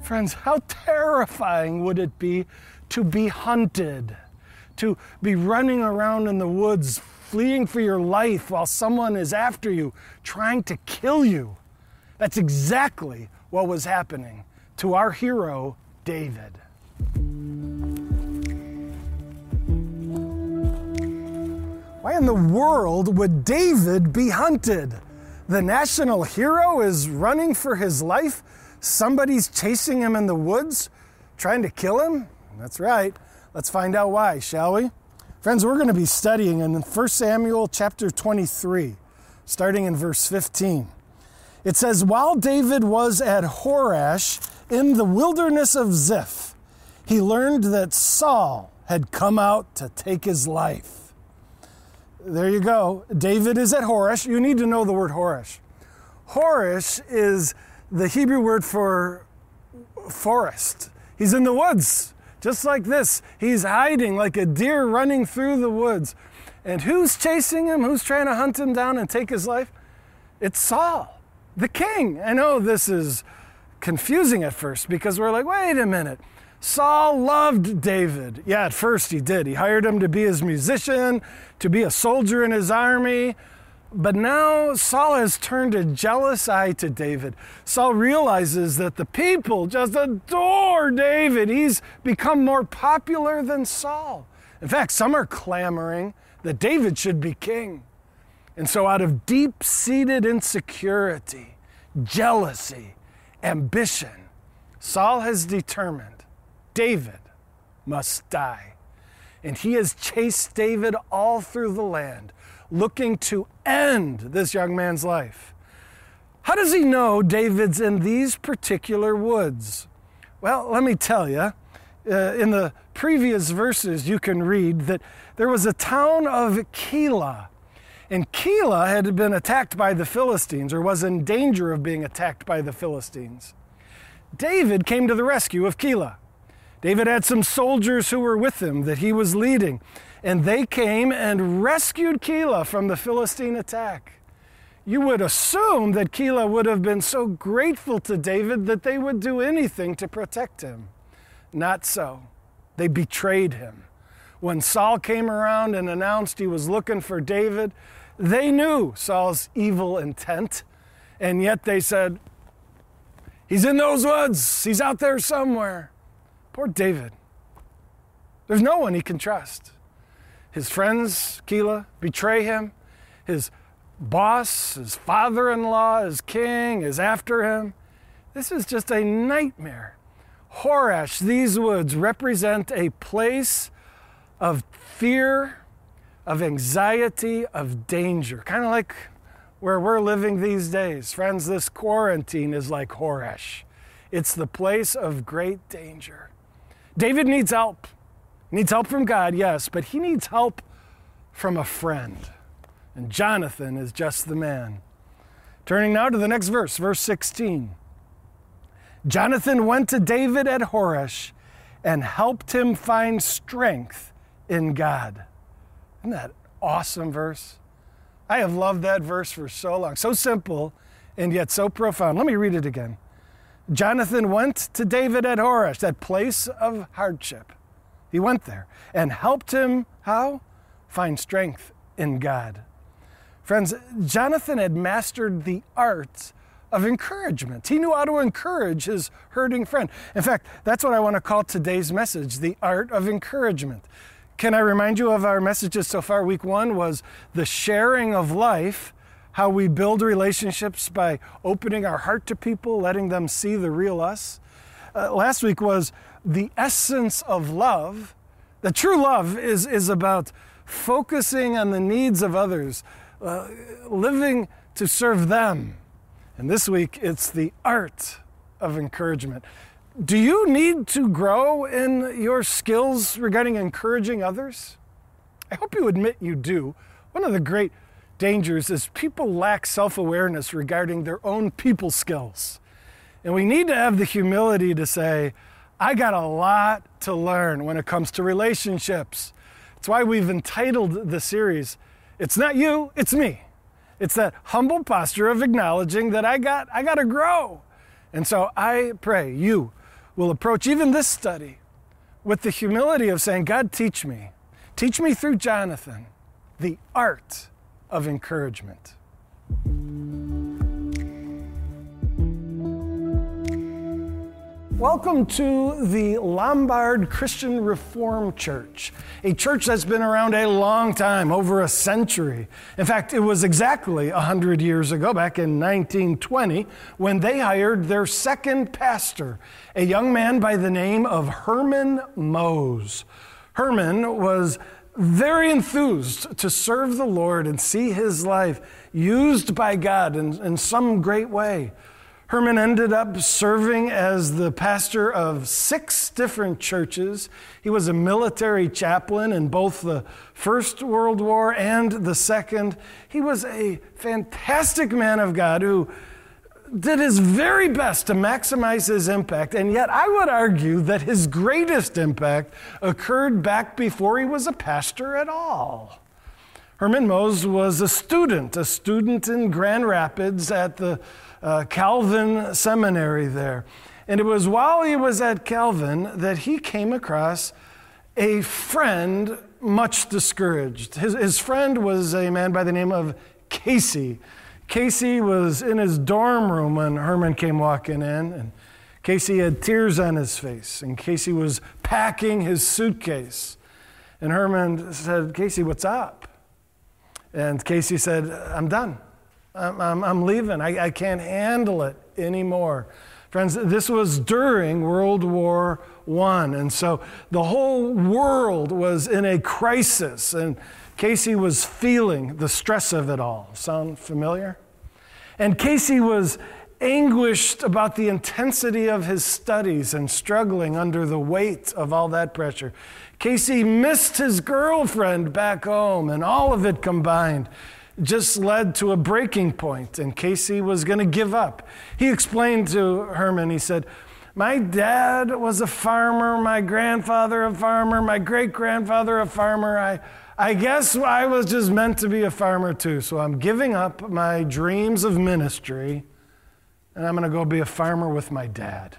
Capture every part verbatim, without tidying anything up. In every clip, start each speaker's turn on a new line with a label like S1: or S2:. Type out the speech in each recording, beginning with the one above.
S1: Friends, how terrifying would it be to be hunted, to be running around in the woods, fleeing for your life while someone is after you, trying to kill you? That's exactly what was happening to our hero, David. Why in the world would David be hunted? The national hero is running for his life. Somebody's chasing him in the woods, trying to kill him? That's right. Let's find out why, shall we? Friends, we're going to be studying in First Samuel chapter twenty-three, starting in verse fifteen. It says, while David was at Horesh in the wilderness of Ziph, he learned that Saul had come out to take his life. There you go. David is at Horesh. You need to know the word Horesh. Horesh is the Hebrew word for forest. He's in the woods, just like this. He's hiding like a deer running through the woods. And who's chasing him? Who's trying to hunt him down and take his life? It's Saul, the king. I know this is confusing at first because we're like, wait a minute. Saul loved David. Yeah, at first he did. He hired him to be his musician, to be a soldier in his army. But now Saul has turned a jealous eye to David. Saul realizes that the people just adore David. He's become more popular than Saul. In fact, some are clamoring that David should be king. And so out of deep-seated insecurity, jealousy, ambition, Saul has determined David must die. And he has chased David all through the land, looking to end this young man's life. How does he know David's in these particular woods? Well, let me tell you, uh, in the previous verses you can read that there was a town of Keilah, and Keilah had been attacked by the Philistines, or was in danger of being attacked by the Philistines. David came to the rescue of Keilah. David had some soldiers who were with him that he was leading, and they came and rescued Keilah from the Philistine attack. You would assume that Keilah would have been so grateful to David that they would do anything to protect him. Not so. They betrayed him. When Saul came around and announced he was looking for David, they knew Saul's evil intent, and yet they said, he's in those woods. He's out there somewhere. Poor David. There's no one he can trust. His friends, Keilah, betray him. His boss, his father-in-law, his king is after him. This is just a nightmare. Horesh, these woods, represent a place of fear, of anxiety, of danger. Kind of like where we're living these days. Friends, this quarantine is like Horesh. It's the place of great danger. David needs help. He needs help from God, yes, but he needs help from a friend. And Jonathan is just the man. Turning now to the next verse, verse sixteen. Jonathan went to David at Horesh and helped him find strength in God. Isn't that an awesome verse? I have loved that verse for so long. So simple and yet so profound. Let me read it again. Jonathan went to David at Horesh, that place of hardship. He went there and helped him, how? Find strength in God. Friends, Jonathan had mastered the art of encouragement. He knew how to encourage his hurting friend. In fact, that's what I want to call today's message, the art of encouragement. Can I remind you of our messages so far? Week one was the sharing of life, how we build relationships by opening our heart to people, letting them see the real us. Uh, last week was the essence of love. The true love is, is about focusing on the needs of others, uh, living to serve them. And this week, it's the art of encouragement. Do you need to grow in your skills regarding encouraging others? I hope you admit you do. One of the great dangers is people lack self-awareness regarding their own people skills. And we need to have the humility to say, I got a lot to learn when it comes to relationships. That's why we've entitled the series, It's Not You, It's Me. It's that humble posture of acknowledging that I got, I got to grow. And so I pray you will approach even this study with the humility of saying, God, teach me. Teach me through Jonathan the art of encouragement. Welcome to the Lombard Christian Reformed Church, a church that's been around a long time, over a century. In fact, it was exactly one hundred years ago, back in nineteen twenty, when they hired their second pastor, a young man by the name of Herman Mose. Herman was very enthused to serve the Lord and see his life used by God in, in some great way. Herman ended up serving as the pastor of six different churches. He was a military chaplain in both the First World War and the Second. He was a fantastic man of God who did his very best to maximize his impact, and yet I would argue that his greatest impact occurred back before he was a pastor at all. Herman Mose was a student, a student in Grand Rapids at the uh, Calvin Seminary there. And it was while he was at Calvin that he came across a friend much discouraged. His, his friend was a man by the name of Casey. Casey was in his dorm room when Herman came walking in, and Casey had tears on his face, and Casey was packing his suitcase. And Herman said, Casey, what's up? And Casey said, I'm done. I'm, I'm, I'm leaving. I, I can't handle it anymore. Friends, this was during World War One, and so the whole world was in a crisis, and Casey was feeling the stress of it all. Sound familiar? And Casey was anguished about the intensity of his studies and struggling under the weight of all that pressure. Casey missed his girlfriend back home, and all of it combined just led to a breaking point, and Casey was going to give up. He explained to Herman, he said, my dad was a farmer, my grandfather a farmer, my great-grandfather a farmer. I, I guess I was just meant to be a farmer too, so I'm giving up my dreams of ministry, and I'm going to go be a farmer with my dad.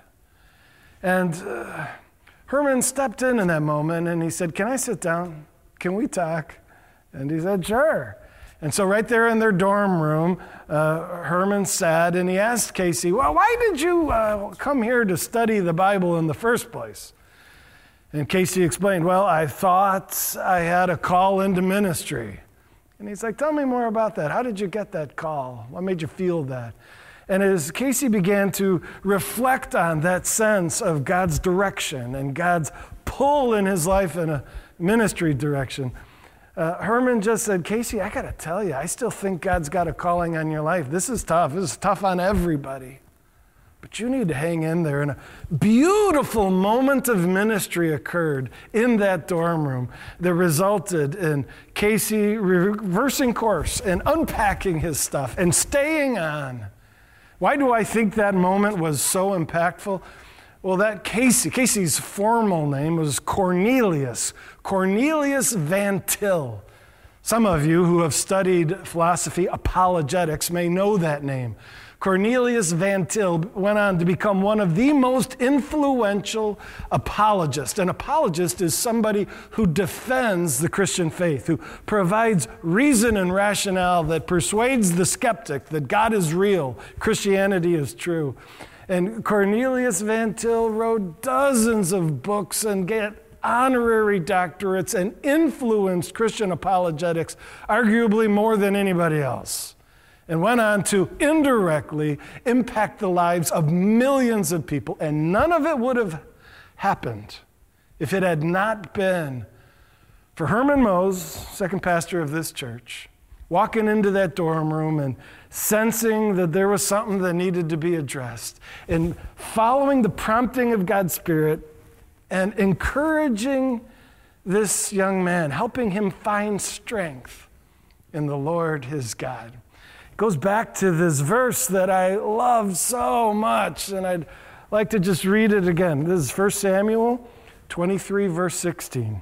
S1: And uh, Herman stepped in in that moment, and he said, can I sit down? Can we talk? And he said, sure. And so right there in their dorm room, uh, Herman sat, and he asked Casey, well, why did you uh, come here to study the Bible in the first place? And Casey explained, well, I thought I had a call into ministry. And he's like, tell me more about that. How did you get that call? What made you feel that? And as Casey began to reflect on that sense of God's direction and God's pull in his life in a ministry direction, uh, Herman just said, Casey, I got to tell you, I still think God's got a calling on your life. This is tough. This is tough on everybody. But you need to hang in there. And a beautiful moment of ministry occurred in that dorm room that resulted in Casey reversing course and unpacking his stuff and staying on. Why do I think that moment was so impactful? Well, that Casey, Casey's formal name was Cornelius, Cornelius Van Til. Some of you who have studied philosophy apologetics may know that name. Cornelius Van Til went on to become one of the most influential apologists. An apologist is somebody who defends the Christian faith, who provides reason and rationale that persuades the skeptic that God is real, Christianity is true. And Cornelius Van Til wrote dozens of books and get honorary doctorates and influenced Christian apologetics arguably more than anybody else, and went on to indirectly impact the lives of millions of people. And none of it would have happened if it had not been for Herman Mose, second pastor of this church, walking into that dorm room and sensing that there was something that needed to be addressed, and following the prompting of God's Spirit and encouraging this young man, helping him find strength in the Lord his God. It goes back to this verse that I love so much, and I'd like to just read it again. This is First Samuel twenty-three, verse sixteen.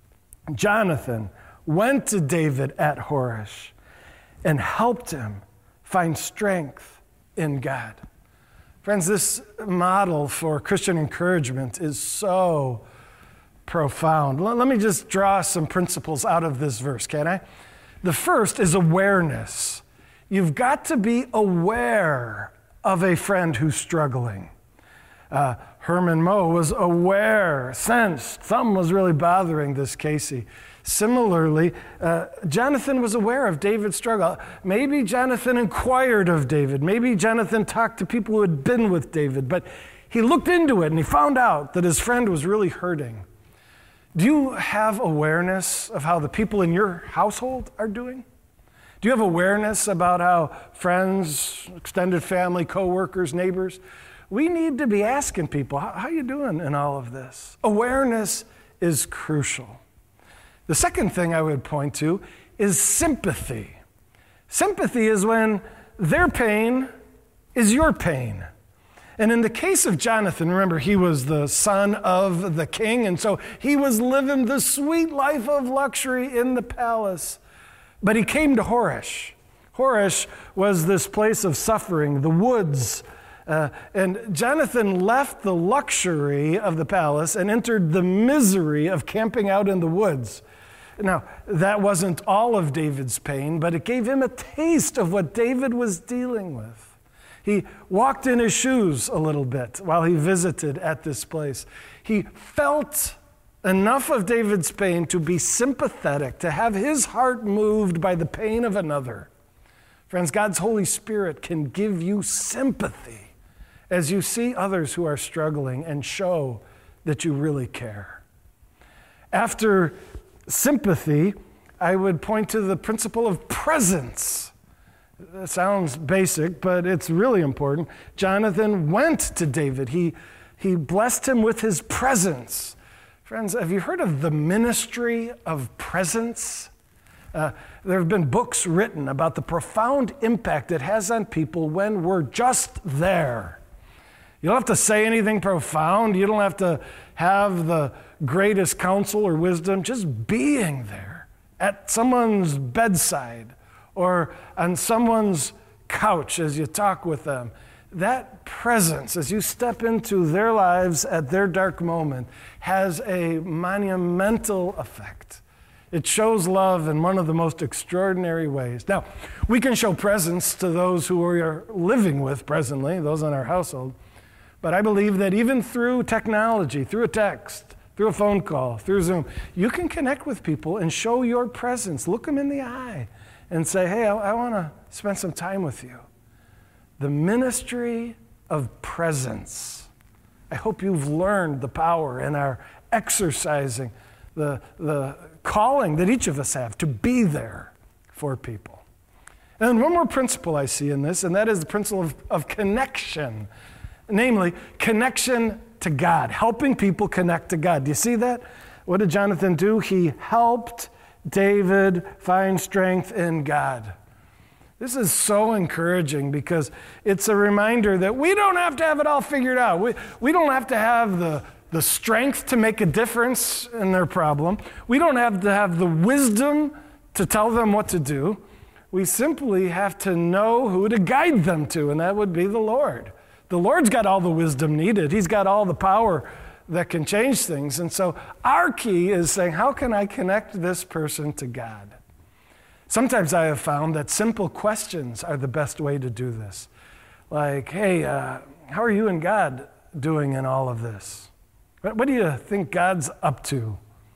S1: Jonathan went to David at Horesh and helped him find strength in God. Friends, this model for Christian encouragement is so profound. Let me just draw some principles out of this verse, can I? The first is awareness. You've got to be aware of a friend who's struggling. Uh, Herman Moe was aware, sensed, something was really bothering this Casey. Similarly, uh, Jonathan was aware of David's struggle. Maybe Jonathan inquired of David. Maybe Jonathan talked to people who had been with David, but he looked into it and he found out that his friend was really hurting. Do you have awareness of how the people in your household are doing? Do you have awareness about how friends, extended family, coworkers, neighbors? We need to be asking people, how, how are you doing in all of this? Awareness is crucial. The second thing I would point to is sympathy. Sympathy is when their pain is your pain. And in the case of Jonathan, remember, he was the son of the king, and so he was living the sweet life of luxury in the palace. But he came to Horesh. Horesh was this place of suffering, the woods. Uh, and Jonathan left the luxury of the palace and entered the misery of camping out in the woods. Now, that wasn't all of David's pain, but it gave him a taste of what David was dealing with. He walked in his shoes a little bit while he visited at this place. He felt enough of David's pain to be sympathetic, to have his heart moved by the pain of another. Friends, God's Holy Spirit can give you sympathy as you see others who are struggling and show that you really care. After sympathy, I would point to the principle of presence. It sounds basic, but it's really important. Jonathan went to David. He, he blessed him with his presence. Friends, have you heard of the ministry of presence? Uh, there have been books written about the profound impact it has on people when we're just there. You don't have to say anything profound. You don't have to have the greatest counsel or wisdom. Just being there at someone's bedside or on someone's couch as you talk with them. That presence, as you step into their lives at their dark moment, has a monumental effect. It shows love in one of the most extraordinary ways. Now, we can show presence to those who we are living with presently, those in our household. But I believe that even through technology, through a text, through a phone call, through Zoom, you can connect with people and show your presence. Look them in the eye and say, hey, I, I want to spend some time with you. The ministry of presence. I hope you've learned the power and are exercising the, the calling that each of us have to be there for people. And one more principle I see in this, and that is the principle of, of connection. Namely, connection to God, helping people connect to God. Do you see that? What did Jonathan do? He helped David find strength in God. This is so encouraging because it's a reminder that we don't have to have it all figured out. We, we don't have to have the, the strength to make a difference in their problem. We don't have to have the wisdom to tell them what to do. We simply have to know who to guide them to, and that would be the Lord. The Lord's got all the wisdom needed. He's got all the power that can change things. And so our key is saying, how can I connect this person to God? Sometimes I have found that simple questions are the best way to do this. Like, hey, uh, how are you and God doing in all of this? What, what do you think God's up to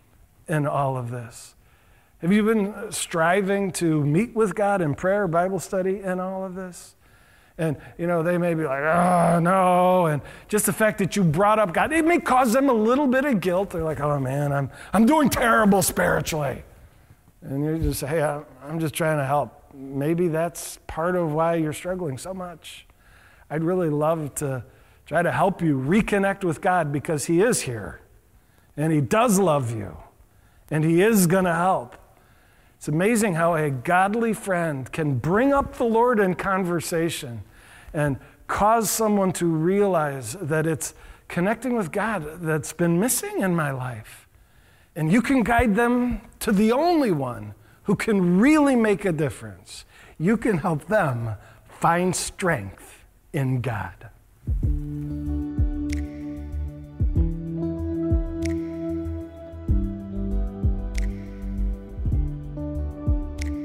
S1: in all of this? Have you been striving to meet with God in prayer, Bible study, in all of this? And, you know, they may be like, oh, no. And just the fact that you brought up God, it may cause them a little bit of guilt. They're like, oh, man, I'm I'm doing terrible spiritually. And you just say, hey, I'm just trying to help. Maybe that's part of why you're struggling so much. I'd really love to try to help you reconnect with God because He is here. And He does love you. And He is going to help. It's amazing how a godly friend can bring up the Lord in conversation and cause someone to realize that it's connecting with God that's been missing in my life. And you can guide them to the only one who can really make a difference. You can help them find strength in God.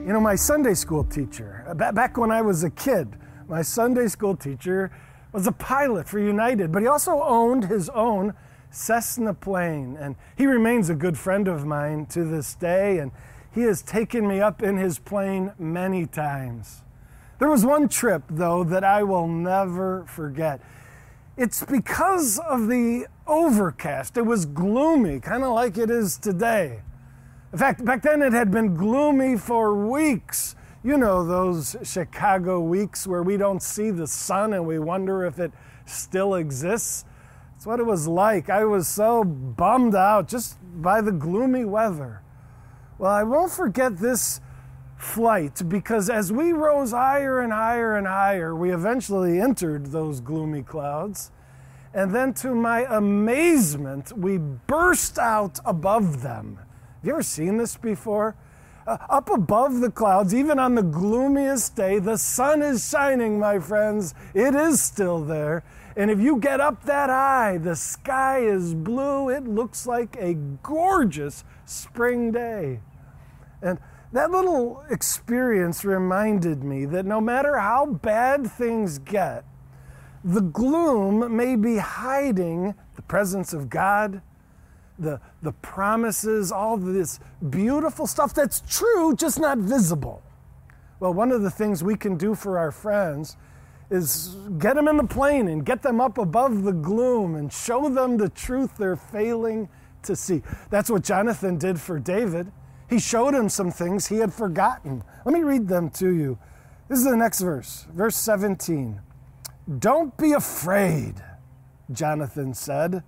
S1: You know, my Sunday school teacher, back when I was a kid, my Sunday school teacher was a pilot for United, but he also owned his own Cessna plane, and he remains a good friend of mine to this day, and he has taken me up in his plane many times. There was one trip, though, that I will never forget. It's because of the overcast. It was gloomy, kind of like it is today. In fact, back then it had been gloomy for weeks. You know, those Chicago weeks where we don't see the sun and we wonder if it still exists. That's what it was like. I was so bummed out just by the gloomy weather. Well, I won't forget this flight because as we rose higher and higher and higher, we eventually entered those gloomy clouds. And then to my amazement, we burst out above them. Have you ever seen this before? Uh, up above the clouds, even on the gloomiest day, the sun is shining, my friends. It is still there. And if you get up that high, the sky is blue. It looks like a gorgeous spring day. And that little experience reminded me that no matter how bad things get, the gloom may be hiding the presence of God, the, the promises, all this beautiful stuff that's true, just not visible. Well, one of the things we can do for our friends is get them in the plane and get them up above the gloom and show them the truth they're failing to see. That's what Jonathan did for David. He showed him some things he had forgotten. Let me read them to you. This is the next verse, verse seventeen. "Don't be afraid," Jonathan said.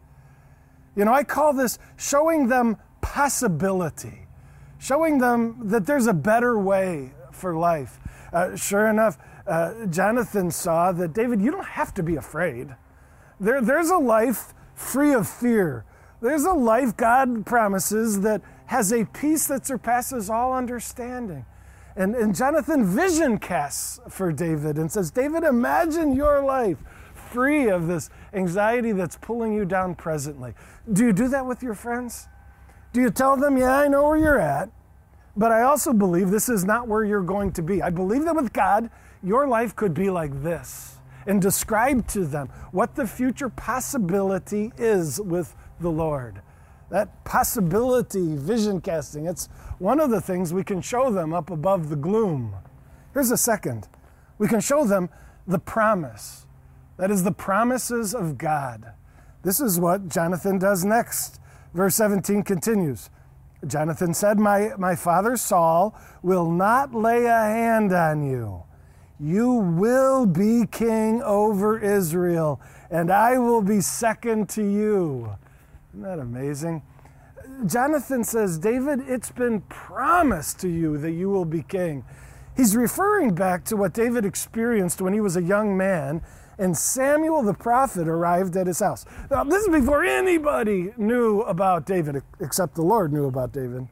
S1: You know, I call this showing them possibility, showing them that there's a better way for life. Uh, sure enough, uh, Jonathan saw that, David, you don't have to be afraid. There, there's a life free of fear. There's a life God promises that has a peace that surpasses all understanding. And, and Jonathan vision casts for David and says, David, imagine your life free of this anxiety that's pulling you down presently. Do you do that with your friends? Do you tell them, yeah, I know where you're at, but I also believe this is not where you're going to be. I believe that with God, your life could be like this, and describe to them what the future possibility is with the Lord. That possibility, vision casting, it's one of the things we can show them up above the gloom. Here's a second. We can show them the promise. That is the promises of God. This is what Jonathan does next. Verse seventeen continues. Jonathan said, my, my father Saul will not lay a hand on you. You will be king over Israel, and I will be second to you. Isn't that amazing? Jonathan says, David, it's been promised to you that you will be king. He's referring back to what David experienced when he was a young man, and Samuel the prophet arrived at his house. Now, this is before anybody knew about David, except the Lord knew about David.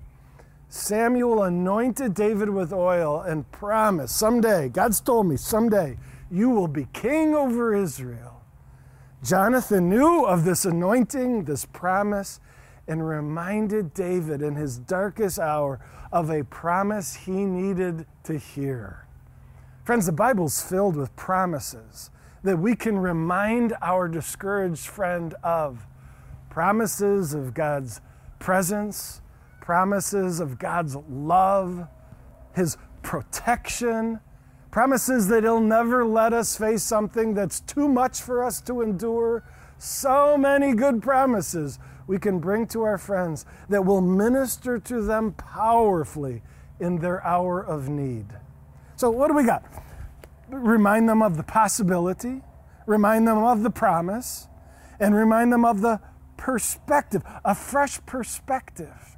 S1: Samuel anointed David with oil and promised, someday, God's told me, someday, you will be king over Israel. Jonathan knew of this anointing, this promise, and reminded David in his darkest hour of a promise he needed to hear. Friends, the Bible's filled with promises that we can remind our discouraged friend of. Promises of God's presence, promises of God's love, His protection, promises that He'll never let us face something that's too much for us to endure. So many good promises we can bring to our friends that will minister to them powerfully in their hour of need. So what do we got? Remind them of the possibility, remind them of the promise, and remind them of the perspective, a fresh perspective,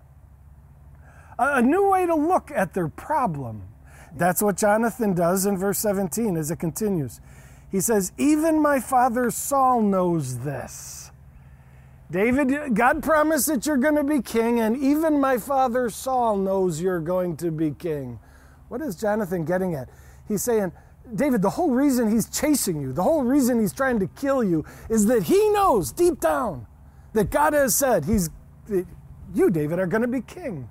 S1: a, a new way to look at their problem. That's what Jonathan does in verse seventeen as it continues. He says, even my father Saul knows this. David, God promised that you're going to be king, and even my father Saul knows you're going to be king. What is Jonathan getting at? He's saying, David, the whole reason he's chasing you, the whole reason he's trying to kill you is that he knows deep down that God has said he's, that you, David, are going to be king.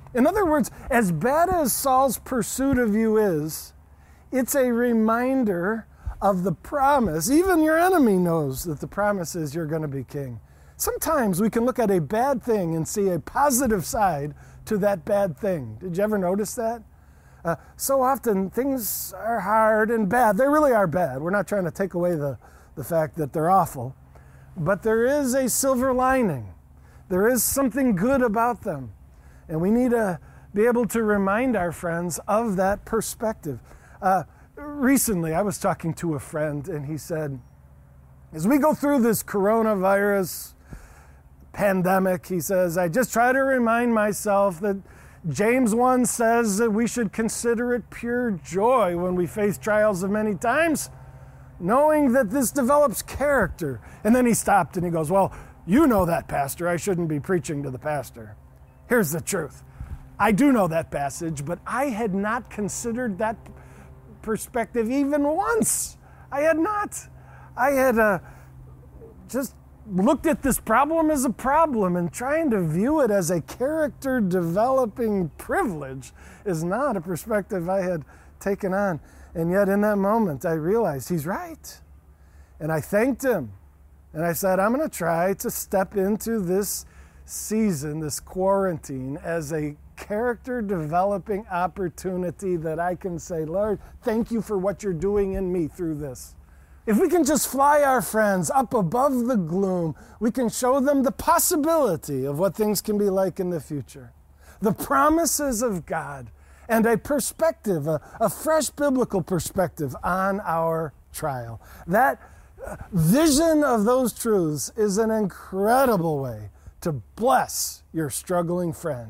S1: In other words, as bad as Saul's pursuit of you is, it's a reminder of the promise. Even your enemy knows that the promise is you're going to be king. Sometimes we can look at a bad thing and see a positive side to that bad thing. Did you ever notice that? Uh, so often things are hard and bad. They really are bad. We're not trying to take away the, the fact that they're awful. But there is a silver lining. There is something good about them. And we need to be able to remind our friends of that perspective. Uh, recently, I was talking to a friend, and he said, as we go through this coronavirus pandemic, he says, I just try to remind myself that James one says that we should consider it pure joy when we face trials of many times, knowing that this develops character. And then he stopped and he goes, well, you know that, Pastor. I shouldn't be preaching to the pastor. Here's the truth. I do know that passage, but I had not considered that perspective even once. I had not. I had uh, just looked at this problem as a problem, and trying to view it as a character-developing privilege is not a perspective I had taken on. And yet in that moment, I realized he's right. And I thanked him. And I said, I'm going to try to step into this season, this quarantine, as a character-developing opportunity that I can say, Lord, thank you for what you're doing in me through this. If we can just fly our friends up above the gloom, we can show them the possibility of what things can be like in the future. The promises of God and a perspective, a, a fresh biblical perspective on our trial. That vision of those truths is an incredible way to bless your struggling friend.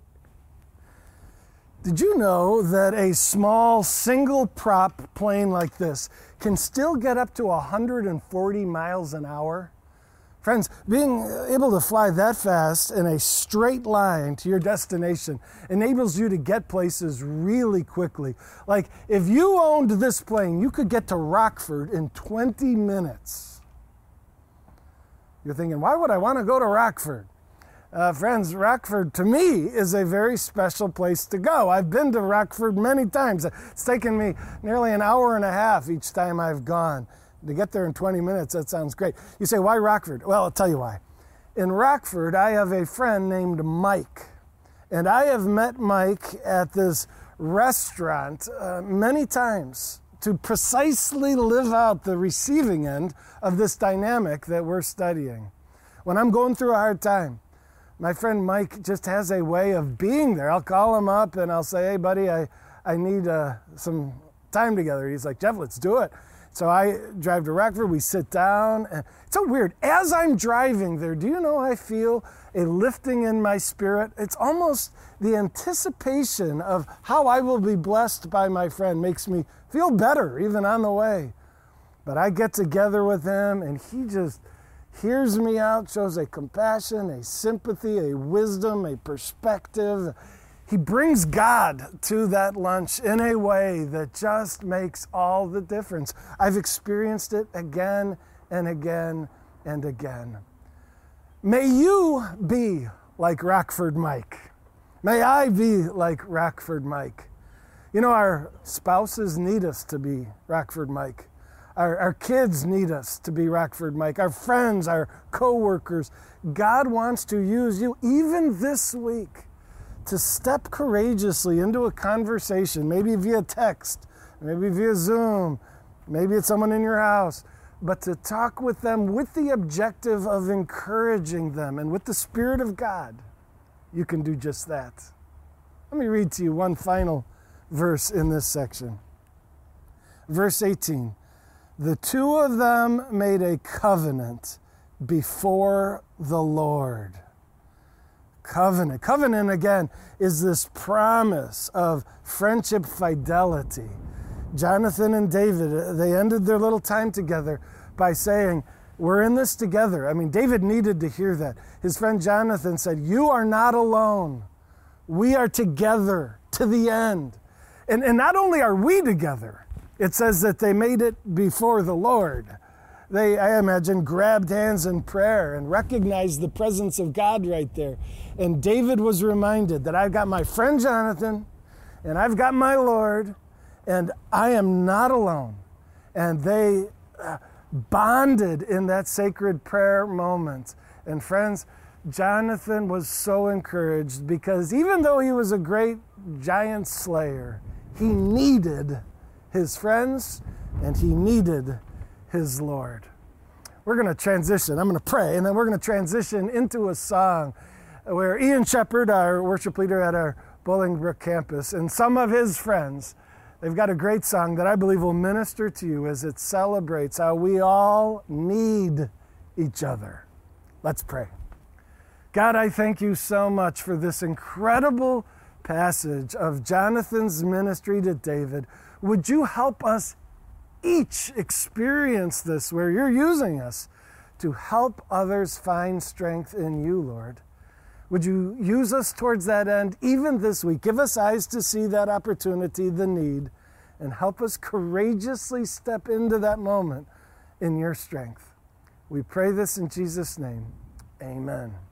S1: Did you know that a small single prop plane like this can still get up to one hundred forty miles an hour? Friends, being able to fly that fast in a straight line to your destination enables you to get places really quickly. Like if you owned this plane, you could get to Rockford in twenty minutes. You're thinking, why would I want to go to Rockford? Uh, friends, Rockford to me is a very special place to go. I've been to Rockford many times. It's taken me nearly an hour and a half each time I've gone. To get there in twenty minutes, that sounds great. You say, why Rockford? Well, I'll tell you why. In Rockford, I have a friend named Mike. And I have met Mike at this restaurant uh, many times to precisely live out the receiving end of this dynamic that we're studying. When I'm going through a hard time, my friend Mike just has a way of being there. I'll call him up and I'll say, hey, buddy, I, I need uh, some time together. He's like, Jeff, let's do it. So I drive to Rockford, we sit down. And it's so weird. As I'm driving there, do you know I feel a lifting in my spirit? It's almost the anticipation of how I will be blessed by my friend makes me feel better even on the way. But I get together with him and he just hears me out, shows a compassion, a sympathy, a wisdom, a perspective. He brings God to that lunch in a way that just makes all the difference. I've experienced it again and again and again. May you be like Rockford Mike. May I be like Rockford Mike. You know, our spouses need us to be Rockford Mike. Our, our kids need us to be Rockford Mike. Our friends, our co-workers. God wants to use you even this week to step courageously into a conversation, maybe via text, maybe via Zoom, maybe it's someone in your house, but to talk with them with the objective of encouraging them. And with the Spirit of God, you can do just that. Let me read to you one final verse in this section. Verse eighteen. The two of them made a covenant before the Lord. Covenant. Covenant, again, is this promise of friendship fidelity. Jonathan and David, they ended their little time together by saying, we're in this together. I mean, David needed to hear that. His friend Jonathan said, you are not alone. We are together to the end. And, and not only are we together, it says that they made it before the Lord. they, I imagine, grabbed hands in prayer and recognized the presence of God right there. And David was reminded that I've got my friend Jonathan, and I've got my Lord, and I am not alone. And they uh, bonded in that sacred prayer moment. And friends, Jonathan was so encouraged because even though he was a great giant slayer, he needed his friends and he needed his Lord. We're going to transition. I'm going to pray, and then we're going to transition into a song where Ian Shepard, our worship leader at our Bolingbrook campus, and some of his friends, they've got a great song that I believe will minister to you as it celebrates how we all need each other. Let's pray. God, I thank you so much for this incredible passage of Jonathan's ministry to David. Would you help us each experience this where you're using us to help others find strength in you, Lord? Would you use us towards that end even this week? Give us eyes to see that opportunity, the need, and help us courageously step into that moment in your strength. We pray this in Jesus' name. Amen.